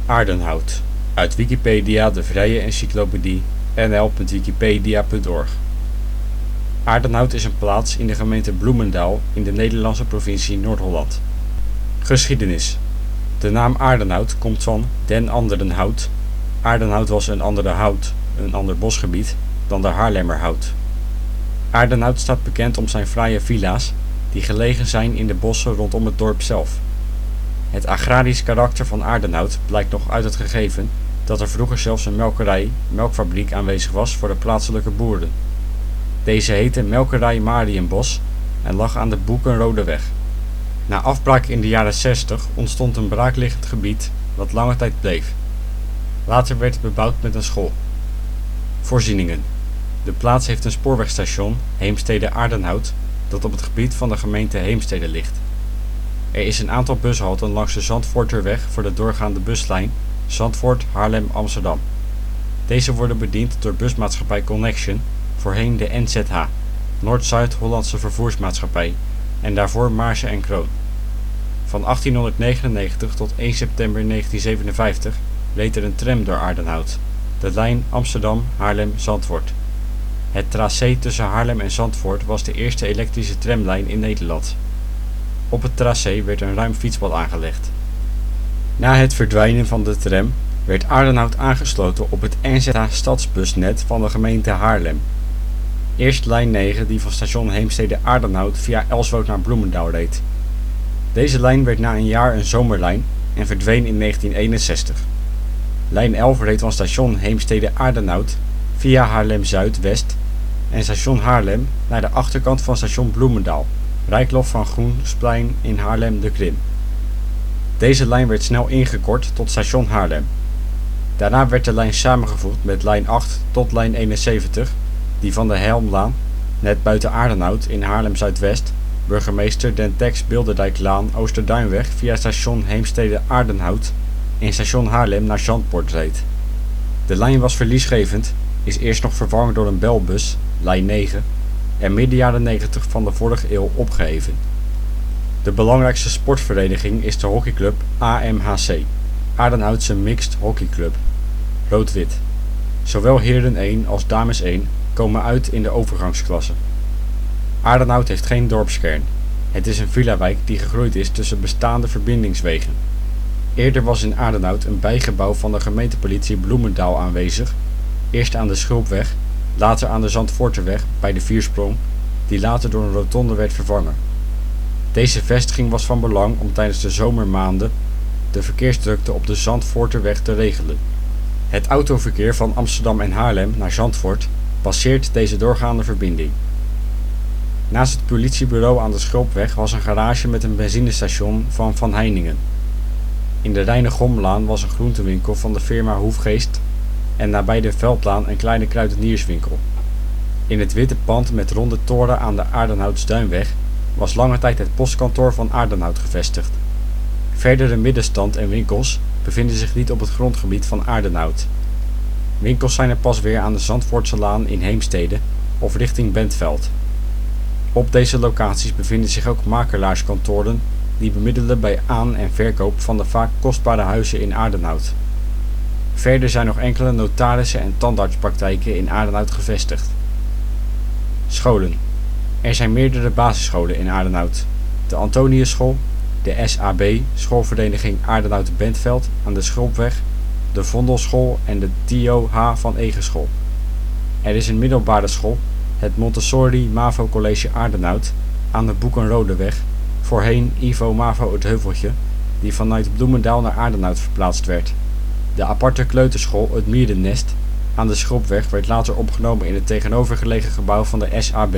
Aardenhout, uit Wikipedia, de vrije encyclopedie. nl.wikipedia.org. Aardenhout is een plaats in de gemeente Bloemendaal in de Nederlandse provincie Noord-Holland. Geschiedenis. De naam Aardenhout komt van den anderen hout. Aardenhout was een andere hout, een ander bosgebied, dan de Haarlemmerhout. Aardenhout staat bekend om zijn fraaie villa's, die gelegen zijn in de bossen rondom het dorp zelf. Het agrarisch karakter van Aardenhout blijkt nog uit het gegeven dat er vroeger zelfs een melkfabriek aanwezig was voor de plaatselijke boeren. Deze heette Melkerij Mariënbos en lag aan de Boekenrodeweg. Na afbraak in de jaren 60 ontstond een braakliggend gebied wat lange tijd bleef. Later werd het bebouwd met een school. Voorzieningen. De plaats heeft een spoorwegstation, Heemstede-Aardenhout, dat op het gebied van de gemeente Heemstede ligt. Er is een aantal bushalten langs de Zandvoorterweg voor de doorgaande buslijn Zandvoort-Haarlem-Amsterdam. Deze worden bediend door busmaatschappij Connection, voorheen de NZH, Noord-Zuid-Hollandse Vervoersmaatschappij, en daarvoor Maarsen en Kroon. Van 1899 tot 1 september 1957 reed er een tram door Aardenhout, de lijn Amsterdam-Haarlem-Zandvoort. Het tracé tussen Haarlem en Zandvoort was de eerste elektrische tramlijn in Nederland. Op het tracé werd een ruim fietspad aangelegd. Na het verdwijnen van de tram werd Aardenhout aangesloten op het NZH-stadsbusnet van de gemeente Haarlem. Eerst lijn 9 die van station Heemstede-Aardenhout via Elswoud naar Bloemendaal reed. Deze lijn werd na een jaar een zomerlijn en verdween in 1961. Lijn 11 reed van station Heemstede-Aardenhout via Haarlem-Zuid-West en station Haarlem naar de achterkant van station Bloemendaal, Rijklof van Groensplein in Haarlem de Krim. Deze lijn werd snel ingekort tot station Haarlem. Daarna werd de lijn samengevoegd met lijn 8 tot lijn 71, die van de Helmlaan, net buiten Aardenhout in Haarlem-Zuidwest, burgemeester Den Tex Bilderdijklaan Oosterduinweg via station Heemstede-Aardenhout en station Haarlem naar Zandpoort reed. De lijn was verliesgevend, is eerst nog vervangen door een belbus, lijn 9, en midden jaren 90 van de vorige eeuw opgeheven. De belangrijkste sportvereniging is de hockeyclub AMHC, Aardenhoutse Mixed Hockey Club, rood-wit. Zowel heren 1 als dames 1 komen uit in de overgangsklasse. Aardenhout heeft geen dorpskern. Het is een villawijk die gegroeid is tussen bestaande verbindingswegen. Eerder was in Aardenhout een bijgebouw van de gemeentepolitie Bloemendaal aanwezig, eerst aan de Schulpweg, later aan de Zandvoorterweg bij de Viersprong, die later door een rotonde werd vervangen. Deze vestiging was van belang om tijdens de zomermaanden de verkeersdrukte op de Zandvoorterweg te regelen. Het autoverkeer van Amsterdam en Haarlem naar Zandvoort passeert deze doorgaande verbinding. Naast het politiebureau aan de Schulpweg was een garage met een benzinestation van Van Heiningen. In de Reinegomlaan was een groentewinkel van de firma Hoefgeest en nabij de Veldlaan een kleine kruidenierswinkel. In het witte pand met ronde toren aan de Aardenhoutsduinweg was lange tijd het postkantoor van Aardenhout gevestigd. Verdere middenstand en winkels bevinden zich niet op het grondgebied van Aardenhout. Winkels zijn er pas weer aan de Zandvoortselaan in Heemstede of richting Bentveld. Op deze locaties bevinden zich ook makelaarskantoren die bemiddelen bij aan- en verkoop van de vaak kostbare huizen in Aardenhout. Verder zijn nog enkele notarissen en tandartspraktijken in Aardenhout gevestigd. Scholen. Er zijn meerdere basisscholen in Aardenhout. De Antoniusschool, de SAB, schoolvereniging Aardenhout-Bentveld aan de Schulpweg, de Vondelschool en de Theo H. van Egenschool. Er is een middelbare school, het Montessori Mavo College Aardenhout, aan de Boekenrodeweg, voorheen Ivo Mavo het Heuveltje, die vanuit Bloemendaal naar Aardenhout verplaatst werd. De aparte kleuterschool Het Mierennest aan de Schulpweg werd later opgenomen in het tegenovergelegen gebouw van de SAB.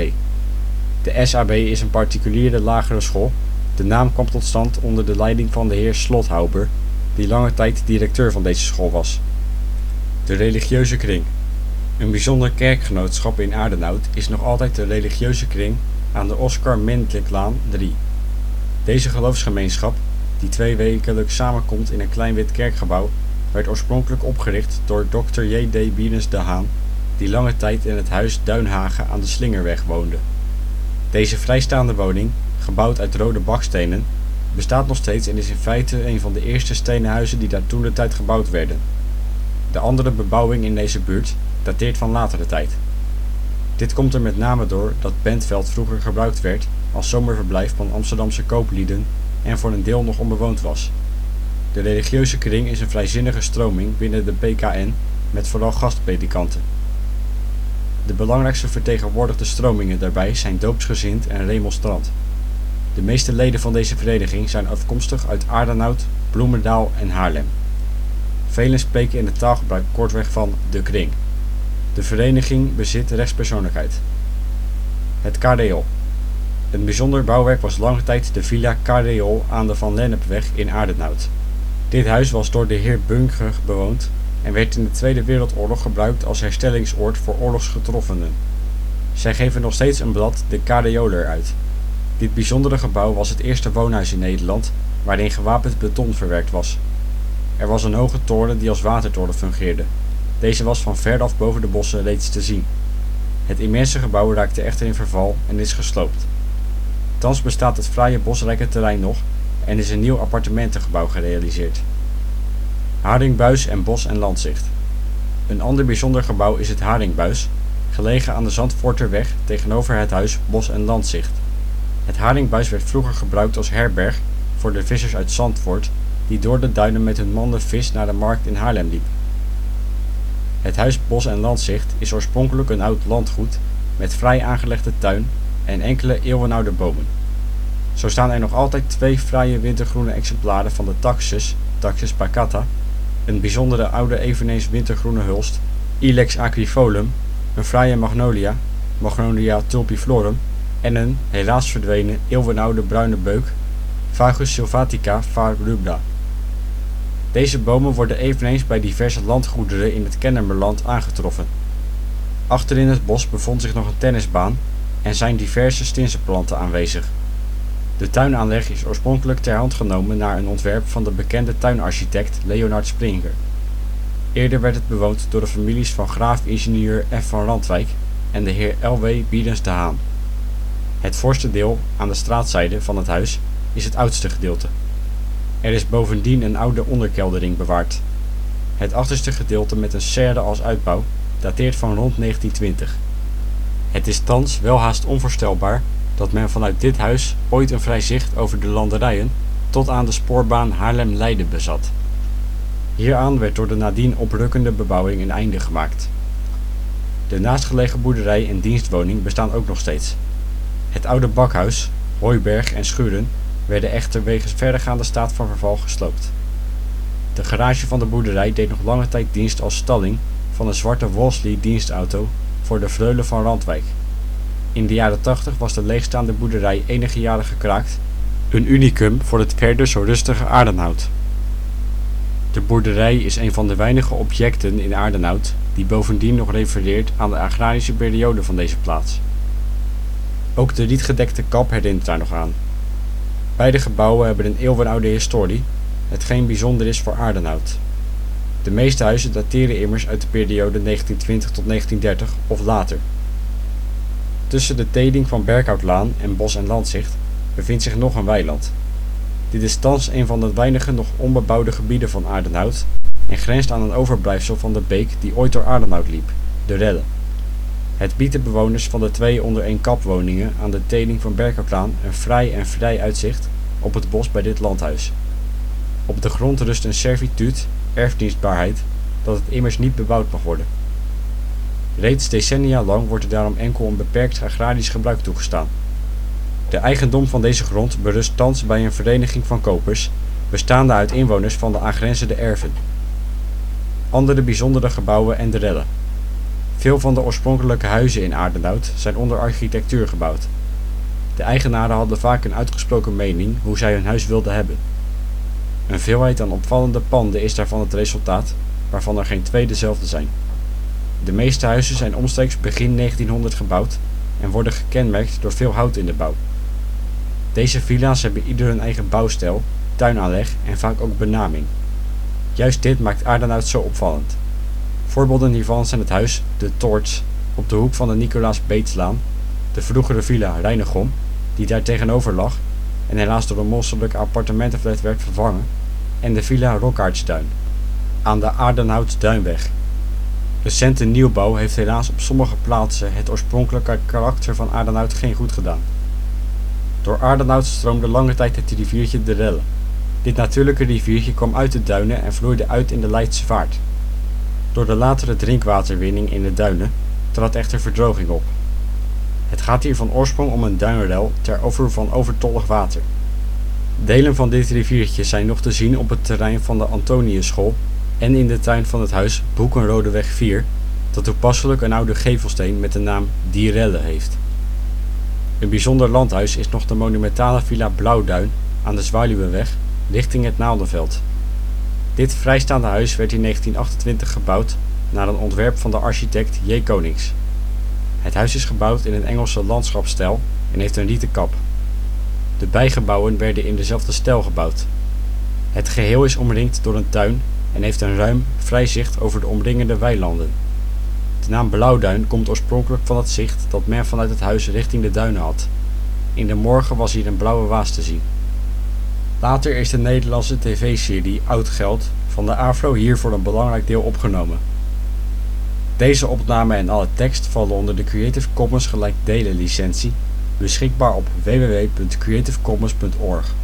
De SAB is een particuliere lagere school. De naam kwam tot stand onder de leiding van de heer Slothauber, die lange tijd directeur van deze school was. De religieuze kring. Een bijzonder kerkgenootschap in Aardenhout is nog altijd de religieuze kring aan de Oscar Mendliklaan 3. Deze geloofsgemeenschap, die 2 wekelijks samenkomt in een klein wit kerkgebouw, werd oorspronkelijk opgericht door Dr. J.D. Bienes de Haan, die lange tijd in het huis Duinhagen aan de Slingerweg woonde. Deze vrijstaande woning, gebouwd uit rode bakstenen, bestaat nog steeds en is in feite een van de eerste stenen huizen die daar toentertijd gebouwd werden. De andere bebouwing in deze buurt dateert van latere tijd. Dit komt er met name door dat Bentveld vroeger gebruikt werd als zomerverblijf van Amsterdamse kooplieden en voor een deel nog onbewoond was. De religieuze kring is een vrijzinnige stroming binnen de PKN met vooral gastpredikanten. De belangrijkste vertegenwoordigde stromingen daarbij zijn doopsgezind en remonstrant. De meeste leden van deze vereniging zijn afkomstig uit Aardenhout, Bloemendaal en Haarlem. Velen spreken in het taalgebruik kortweg van de kring. De vereniging bezit rechtspersoonlijkheid. Het Cardeol. Een bijzonder bouwwerk was lange tijd de Villa Cardeol aan de Van Lennepweg in Aardenhout. Dit huis was door de heer Bunge bewoond en werd in de Tweede Wereldoorlog gebruikt als herstellingsoord voor oorlogsgetroffenen. Zij geven nog steeds een blad, de Cardeoler, uit. Dit bijzondere gebouw was het eerste woonhuis in Nederland waarin gewapend beton verwerkt was. Er was een hoge toren die als watertoren fungeerde. Deze was van ver af boven de bossen reeds te zien. Het immense gebouw raakte echter in verval en is gesloopt. Thans bestaat het fraaie bosrijke terrein nog en is een nieuw appartementengebouw gerealiseerd. Haringbuis en Bos en Landzicht. Een ander bijzonder gebouw is het Haringbuis, gelegen aan de Zandvoorterweg tegenover het huis Bos en Landzicht. Het Haringbuis werd vroeger gebruikt als herberg voor de vissers uit Zandvoort die door de duinen met hun manden vis naar de markt in Haarlem liep. Het huis Bos en Landzicht is oorspronkelijk een oud landgoed met vrij aangelegde tuin en enkele eeuwenoude bomen. Zo staan er nog altijd 2 fraaie wintergroene exemplaren van de Taxus baccata, een bijzondere oude eveneens wintergroene hulst, Ilex acrifolum, een fraaie magnolia, Magnolia tulpiflorum, en een, helaas verdwenen, eeuwenoude bruine beuk, Fagus sylvatica var. Rubra. Deze bomen worden eveneens bij diverse landgoederen in het Kennemerland aangetroffen. Achter in het bos bevond zich nog een tennisbaan en zijn diverse stinsenplanten aanwezig. De tuinaanleg is oorspronkelijk ter hand genomen naar een ontwerp van de bekende tuinarchitect Leonard Springer. Eerder werd het bewoond door de families van graaf-ingenieur F. van Randwijk en de heer L.W. Bierens de Haan. Het voorste deel, aan de straatzijde van het huis, is het oudste gedeelte. Er is bovendien een oude onderkeldering bewaard. Het achterste gedeelte met een serre als uitbouw dateert van rond 1920. Het is thans welhaast onvoorstelbaar dat men vanuit dit huis ooit een vrij zicht over de landerijen tot aan de spoorbaan Haarlem-Leiden bezat. Hieraan werd door de nadien oprukkende bebouwing een einde gemaakt. De naastgelegen boerderij en dienstwoning bestaan ook nog steeds. Het oude bakhuis, hooiberg en schuren werden echter wegens verregaande staat van verval gesloopt. De garage van de boerderij deed nog lange tijd dienst als stalling van een zwarte Wolseley dienstauto voor de Freule van Randwijk. In de jaren 80 was de leegstaande boerderij enige jaren gekraakt, een unicum voor het verder zo rustige Aardenhout. De boerderij is een van de weinige objecten in Aardenhout die bovendien nog refereert aan de agrarische periode van deze plaats. Ook de rietgedekte kap herinnert daar nog aan. Beide gebouwen hebben een eeuwenoude historie, hetgeen bijzonder is voor Aardenhout. De meeste huizen dateren immers uit de periode 1920 tot 1930 of later. Tussen de teling van Berkhoutlaan en Bos en Landzicht bevindt zich nog een weiland. Dit is thans een van de weinige nog onbebouwde gebieden van Aardenhout en grenst aan een overblijfsel van de beek die ooit door Aardenhout liep, de Relle. Het biedt de bewoners van de 2 onder één kap woningen aan de teling van Berkhoutlaan een fraai en vrij uitzicht op het bos bij dit landhuis. Op de grond rust een servituut, erfdienstbaarheid, dat het immers niet bebouwd mag worden. Reeds decennia lang wordt er daarom enkel een beperkt agrarisch gebruik toegestaan. De eigendom van deze grond berust thans bij een vereniging van kopers, bestaande uit inwoners van de aangrenzende erven. Andere bijzondere gebouwen en de Relle. Veel van de oorspronkelijke huizen in Aardenhout zijn onder architectuur gebouwd. De eigenaren hadden vaak een uitgesproken mening hoe zij hun huis wilden hebben. Een veelheid aan opvallende panden is daarvan het resultaat, waarvan er geen 2 dezelfde zijn. De meeste huizen zijn omstreeks begin 1900 gebouwd en worden gekenmerkt door veel hout in de bouw. Deze villa's hebben ieder hun eigen bouwstijl, tuinaanleg en vaak ook benaming. Juist dit maakt Aardenhout zo opvallend. Voorbeelden hiervan zijn het huis De Toorts op de hoek van de Nicolaas Beetslaan, de vroegere villa Reinegom, die daar tegenover lag, en helaas door een mosterdelijk appartementenflat werd vervangen, en de Villa Rockaertsduin aan de Aardenhoutduinweg. Recente nieuwbouw heeft helaas op sommige plaatsen het oorspronkelijke karakter van Aardenhout geen goed gedaan. Door Aardenhout stroomde lange tijd het riviertje de Relle. Dit natuurlijke riviertje kwam uit de duinen en vloeide uit in de Leidse Vaart. Door de latere drinkwaterwinning in de duinen trad echter verdroging op. Het gaat hier van oorsprong om een duinrel ter overvloed van overtollig water. Delen van dit riviertje zijn nog te zien op het terrein van de Antoniusschool en in de tuin van het huis Boekenrodeweg 4, dat toepasselijk een oude gevelsteen met de naam Die Relle heeft. Een bijzonder landhuis is nog de monumentale Villa Blauwduin aan de Zwaluwenweg richting het Naaldenveld. Dit vrijstaande huis werd in 1928 gebouwd naar een ontwerp van de architect J. Konings. Het huis is gebouwd in een Engelse landschapsstijl en heeft een rieten kap. De bijgebouwen werden in dezelfde stijl gebouwd. Het geheel is omringd door een tuin en heeft een ruim, vrij zicht over de omringende weilanden. De naam Blauwduin komt oorspronkelijk van het zicht dat men vanuit het huis richting de duinen had. In de morgen was hier een blauwe waas te zien. Later is de Nederlandse tv-serie Oud Geld van de AVRO hier voor een belangrijk deel opgenomen. Deze opname en alle tekst vallen onder de Creative Commons gelijkdelen licentie, beschikbaar op www.creativecommons.org.